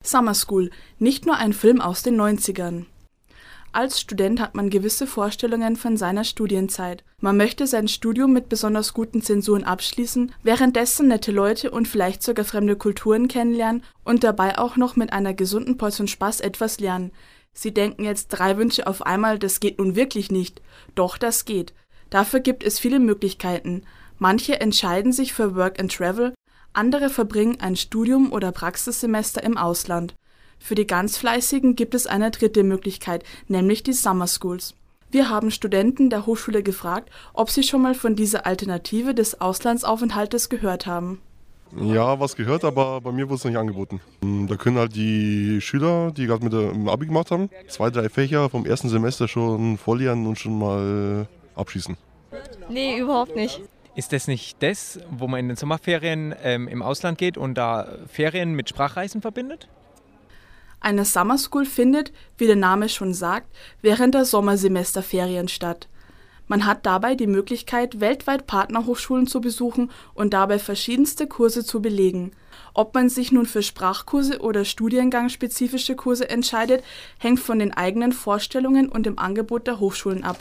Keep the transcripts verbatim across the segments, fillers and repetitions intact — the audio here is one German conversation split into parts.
Summer School, nicht nur ein Film aus den neunzigern. Als Student hat man gewisse Vorstellungen von seiner Studienzeit. Man möchte sein Studium mit besonders guten Zensuren abschließen, währenddessen nette Leute und vielleicht sogar fremde Kulturen kennenlernen und dabei auch noch mit einer gesunden Portion Spaß etwas lernen. Sie denken jetzt, drei Wünsche auf einmal, das geht nun wirklich nicht. Doch, das geht. Dafür gibt es viele Möglichkeiten. Manche entscheiden sich für Work and Travel, andere verbringen ein Studium oder Praxissemester im Ausland. Für die ganz Fleißigen gibt es eine dritte Möglichkeit, nämlich die Summer Schools. Wir haben Studenten der Hochschule gefragt, ob sie schon mal von dieser Alternative des Auslandsaufenthaltes gehört haben. Ja, was gehört, aber bei mir wurde es nicht angeboten. Da können halt die Schüler, die gerade mit dem Abi gemacht haben, zwei, drei Fächer vom ersten Semester schon vorlernen und schon mal abschließen. Nee, überhaupt nicht. Ist das nicht das, wo man in den Sommerferien ähm, im Ausland geht und da Ferien mit Sprachreisen verbindet? Eine Summer School findet, wie der Name schon sagt, während der Sommersemesterferien statt. Man hat dabei die Möglichkeit, weltweit Partnerhochschulen zu besuchen und dabei verschiedenste Kurse zu belegen. Ob man sich nun für Sprachkurse oder studiengangsspezifische Kurse entscheidet, hängt von den eigenen Vorstellungen und dem Angebot der Hochschulen ab.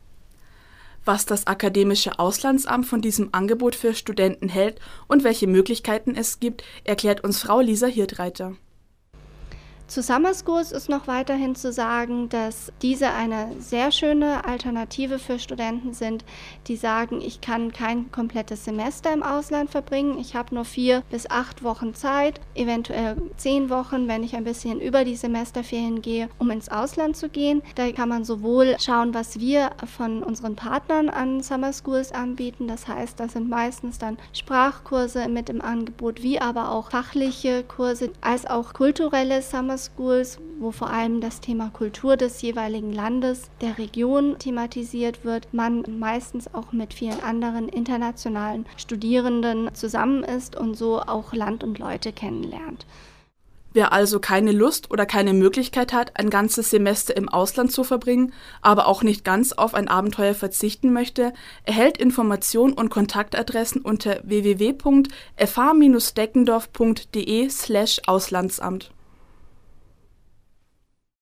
Was das Akademische Auslandsamt von diesem Angebot für Studenten hält und welche Möglichkeiten es gibt, erklärt uns Frau Lisa Hirtreiter. Zu Summer Schools ist noch weiterhin zu sagen, dass diese eine sehr schöne Alternative für Studenten sind, die sagen, ich kann kein komplettes Semester im Ausland verbringen, ich habe nur vier bis acht Wochen Zeit, eventuell zehn Wochen, wenn ich ein bisschen über die Semesterferien gehe, um ins Ausland zu gehen. Da kann man sowohl schauen, was wir von unseren Partnern an Summer Schools anbieten, das heißt, das sind meistens dann Sprachkurse mit im Angebot, wie aber auch fachliche Kurse, als auch kulturelle Summer Schools, wo vor allem das Thema Kultur des jeweiligen Landes, der Region thematisiert wird, man meistens auch mit vielen anderen internationalen Studierenden zusammen ist und so auch Land und Leute kennenlernt. Wer also keine Lust oder keine Möglichkeit hat, ein ganzes Semester im Ausland zu verbringen, aber auch nicht ganz auf ein Abenteuer verzichten möchte, erhält Informationen und Kontaktadressen unter w w w punkt f h Bindestrich deckendorf punkt d e slash Auslandsamt.